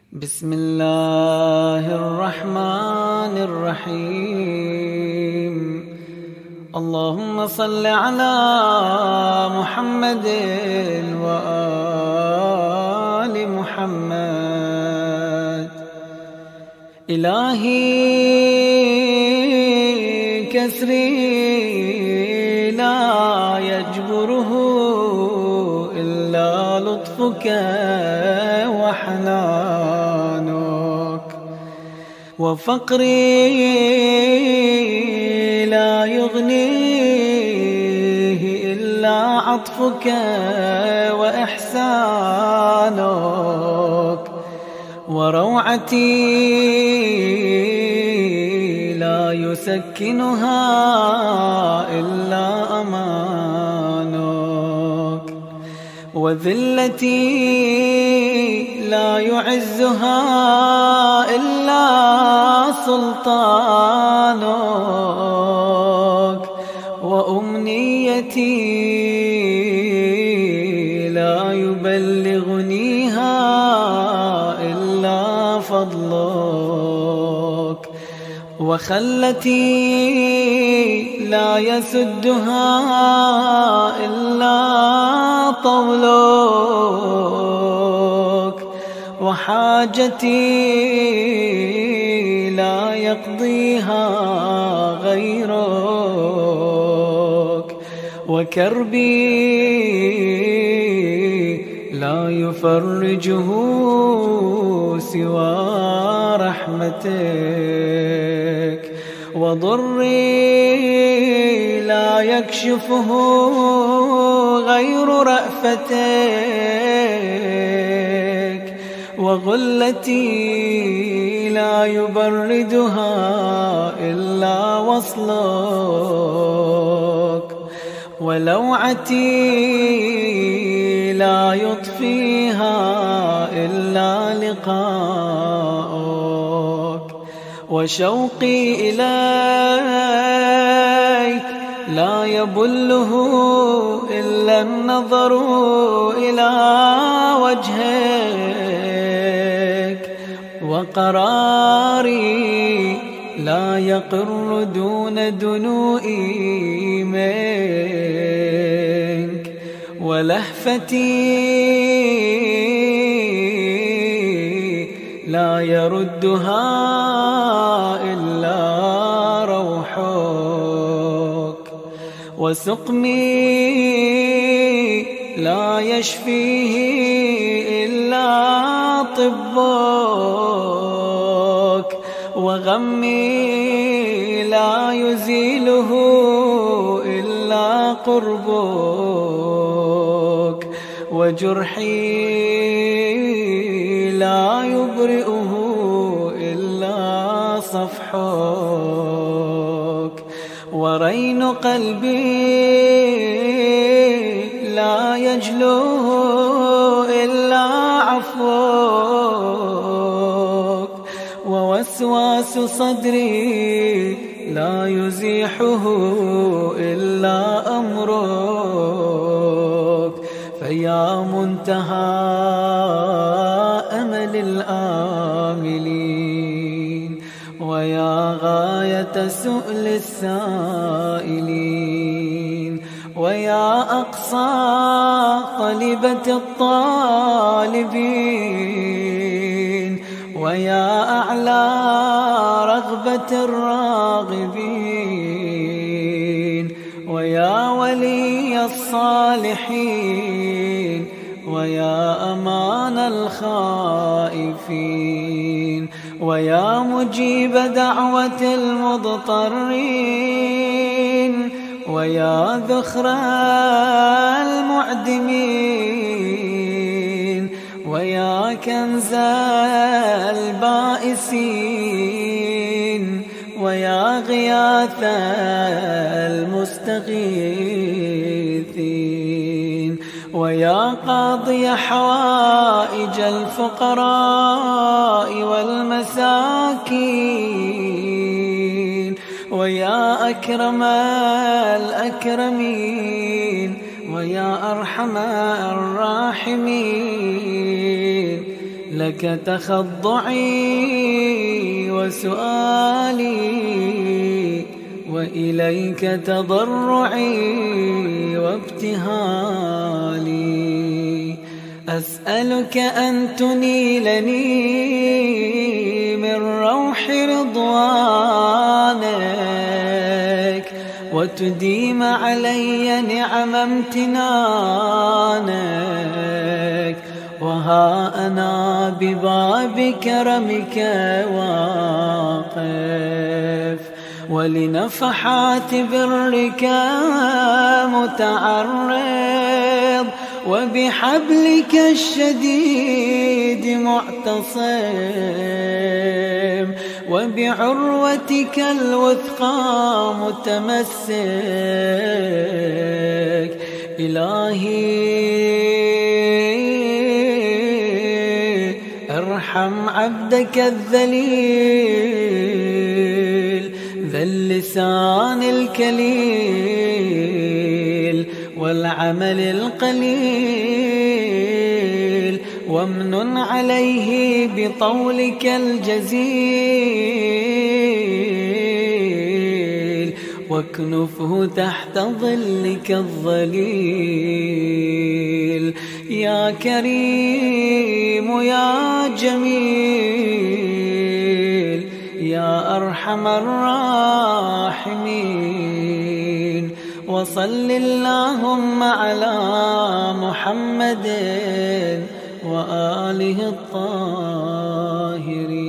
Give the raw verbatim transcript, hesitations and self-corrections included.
بسم الله الرحمن الرحيم. اللهم صل على محمد وآل محمد. إلهي كسري لا يجبره إلا لطفك وحنانك، وفقري لا يغنيه إلا عطفك وإحسانك، وروعتي لا يسكنها إلا أمانك، وذلتي لا يعزها إلا سلطانك، وأمنيتي لا يبلغنيها إلا فضلك، وخلتي لا يسدها إلا طولك، وحاجتي لا يقضيها غيرك، وكربي لا يفرجه سوى رحمتك، وضري لا يكشفه غير رأفتك، وغلتي لا يبردها إلا وصلك، ولوعتي لا يطفيها إلا لقاؤك، وشوقي إليك لا يبله إلا النظر إلى وجهك، وقراري لا يقر دون دنوئي منك، ولهفتي لا يردها إلا روحك، وسقمي لا يشفيه إلا طبك، وغمي لا يزيله إلا قربك، وجرحي لا يبرئه إلا صفحك، ورين قلبي لا يجلوه إلا عفوك، ووسواس صدري لا يزيحه إلا أمرك، فيا منتهى أمل الآملين، ويا غاية سؤل السائلين، ويا أقصى طلبة الطالبين، ويا أعلى رغبة الراغبين، ويا ولي الصالحين، ويا أمان الخائفين، ويا مجيب دعوة المضطرين، ويا ذخر المعدمين، ويا كنز البائسين، ويا غياث المستغيثين، ويا قاضي حوائج الفقراء والمساكين، ويا أكرم الأكرمين، ويا أرحم الراحمين، لك تخضعي وسؤالي، وإليك تضرعي وابتهالي. أسألك أن تنيلني من روح رضوانك، وتديم علي نعم امتنانك. وها أنا بباب كرمك واقف، ولنفحات برك متعرض، وبحبلك الشديد معتصم، وبعروتك الوثقى متمسك. إلهي ارحم عبدك الذليل، ذا اللسان الكليل والعمل القليل، وامنن عليه بطولك الجزيل، واكنفه تحت ظلك الظليل. يا كريم يا جميل يا أرحم الراحمين، وصل اللهم على محمد وآله الطاهرين.